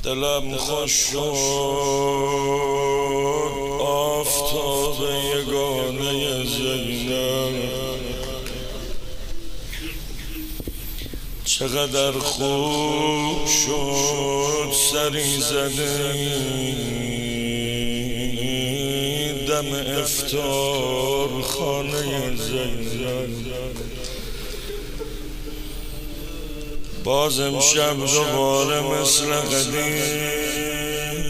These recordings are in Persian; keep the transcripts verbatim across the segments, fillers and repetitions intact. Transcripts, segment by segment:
دلم خوش شد آفتاب یگانه زینب، چقدر خوب شد سری زده دم افطار خانه زینب. باز امشب دوباره مثل قدیم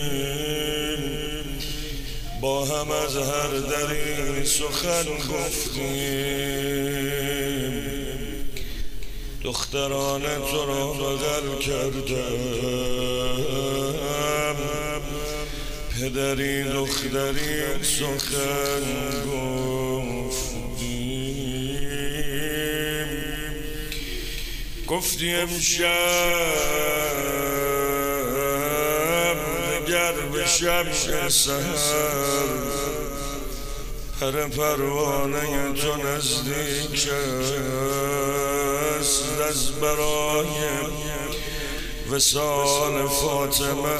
با هم از هر دری سخن گفتیم. دخترانه تو را بغل کردم، پدری دختری سخن گفتیم. گفتی امشب دگر به شب سحر پر پروانه تو نزدیک است، از برای وصال فاطمه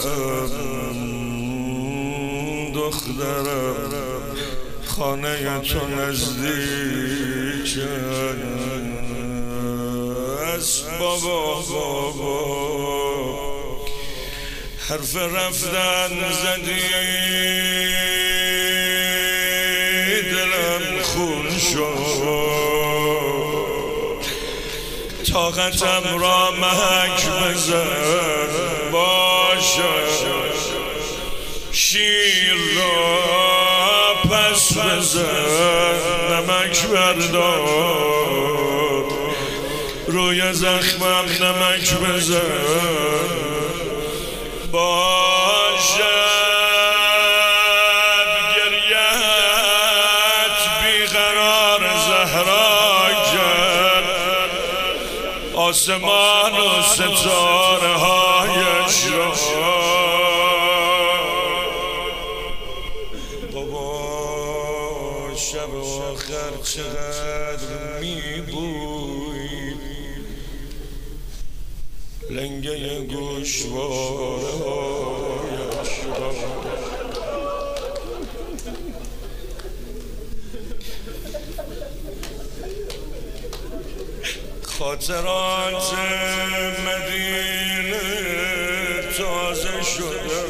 دخترم خانه تو نزدیک است. بابا بابا حرف رفتن زدی دلم خون شد، طاقتم را محک بزن باشد، شیر را پس بزن نمک بردار، روی زخمم نمک بزن باشد. گریت بیقرار زهرا کرد آسمان و ستاره هایش را. بابا شب آخر چقدر میبوی لنگه گوشواره هایش را. خاطرات مدینه تازه شده،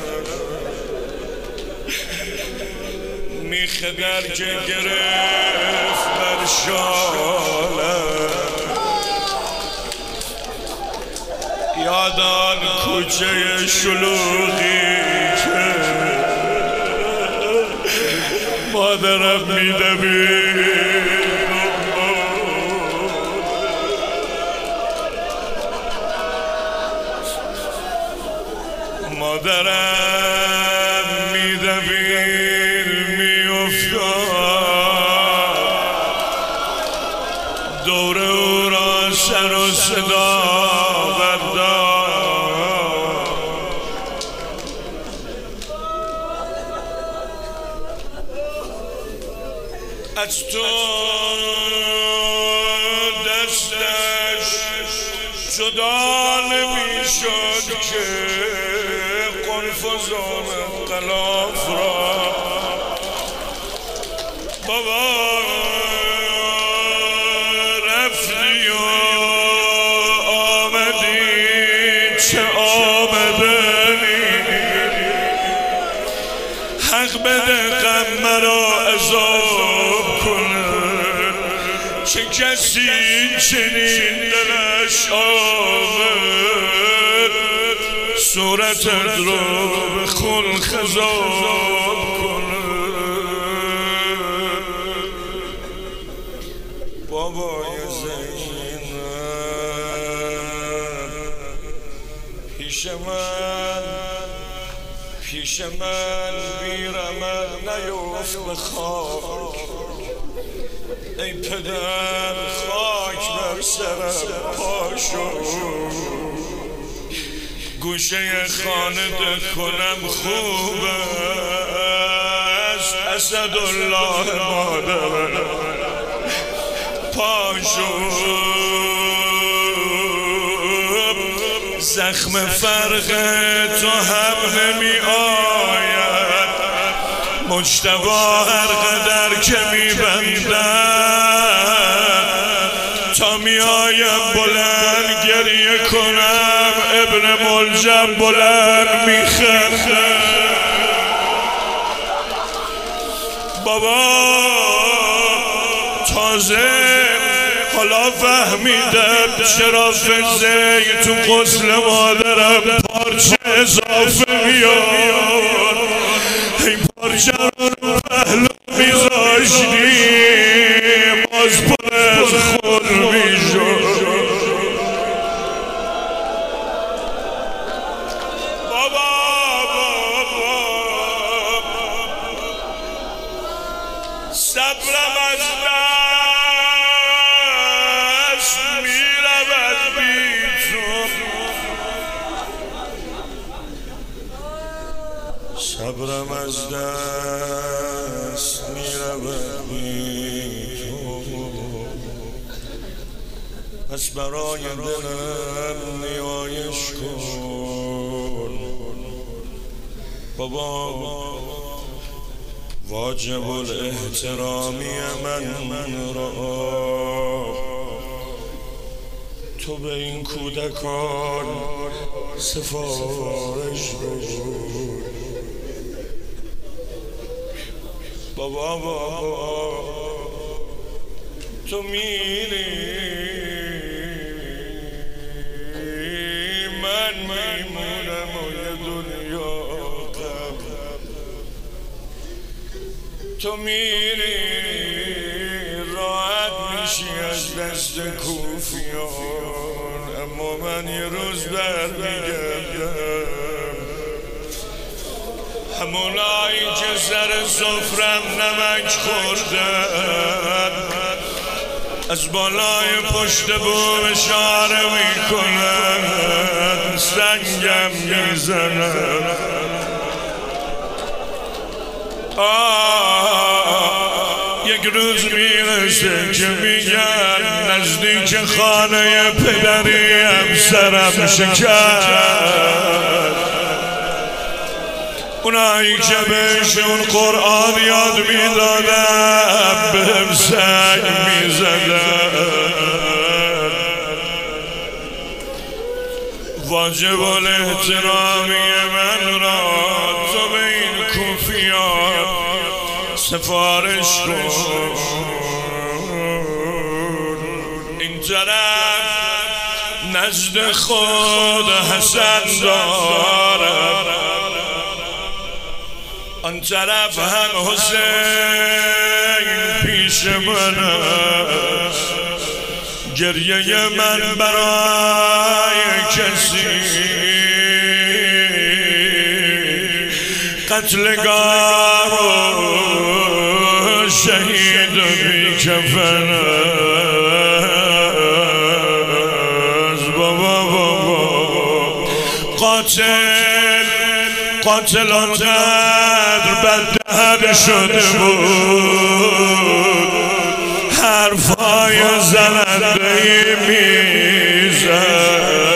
میخه گرچه گرفت بر شالم، یادان کوچه شلوغی که مادرم میدوید، مادرم میدوید میافتاد، دور او را سر و صدا بردار. از تو دستش جدا نمیشد که قنفذان غلاف را. بابا رفتی و آمدی چه آمدنی، حق بده غم مرا عذاب کنه، چه کسی چنین دلش آمد صورتت رو به خون خضاب کنه. بابای زینب پیش من پیش من بیرمد نیفت به خاک، ای پدر خاک بر سرم پاشو، گوشه خانه دل کنم خوب است، اسدالله مادرم پاشو. زخم فرق تو هم نمی آید مجتبی هر قدر که می بندن تا می آیم بلند گریه کنم ابن ملجم بلند می خنده بابا تازه حالا فهمیدم چرا فزه تو غسل مادرم پارچه اضافه میاد این پارچه رو پهلو میذاشتی باز پر از خود میشد بابا بابا صبرم از دست میرود بی تو صبرم از دست میرود بی تو پس برای دلم نیایش کن بابا واجب الاحترامی من را تو به این کودکان سفارش بود بابا بابا تو میری من میمونم و یه دنیا غم تو میری راحت میشی از دست کوفیان اما من یه روز برمیگردم همونایی که سر سفرم نمک خوردن از بالای پشت بوم اشاره میکنن سنگم میزنن آه یک روز میرسه که میگن نزدیک خانه پدریم سرم شکست اونایی که بهشون قرآن یاد میدادم بهم سنگ میزدن واجب الاحترامی من را تو به این کوفیان سفارش کن این طرف نزد خود حسن دارم آن طرف هم حسین پیش من است گریه من برای کسی قتلگاه و شهید بی کفن است بابا بابا قاتل قاتل آنقدر بددهن شده بود حرفای زنندهی میزد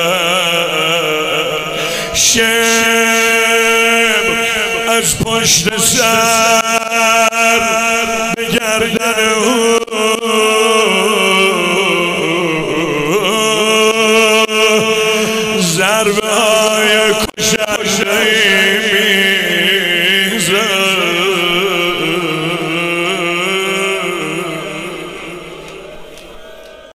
شب از پشت سر به گردن او ضربه های کشنده